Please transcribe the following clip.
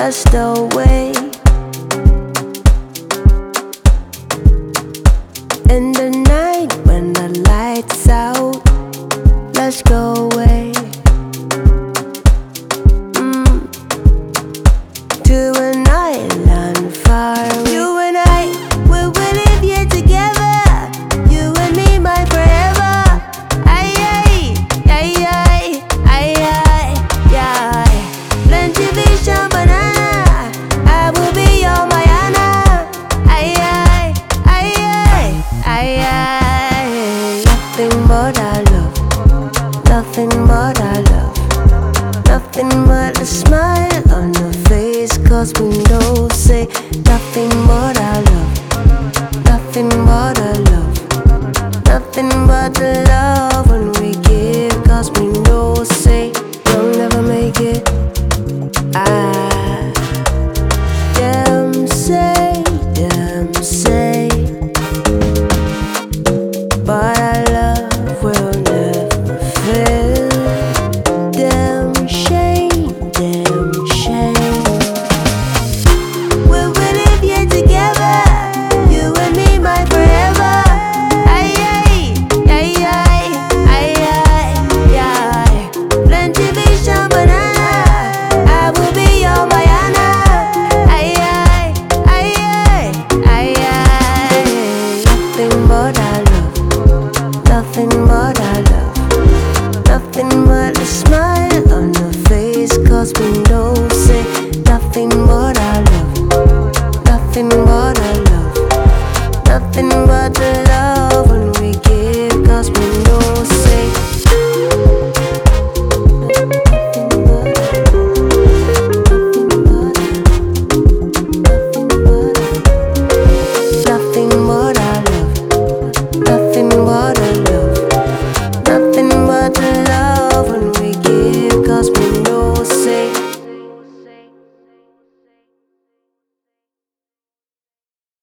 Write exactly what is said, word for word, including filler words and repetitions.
passed away. In the night when the lights out, let's go away. mm. To an island far away. You and I, we will live here together. You and me, my forever. Aye, aye, aye, aye, aye, aye, aye. Plenty fish and banana, I will be your Mayana. Aye, aye, aye, aye, aye, aye. Nothing but our love, nothing but our love, nothing but a smile on your face. Cause we know, say, nothing but our love, nothing but our love, nothing but the love.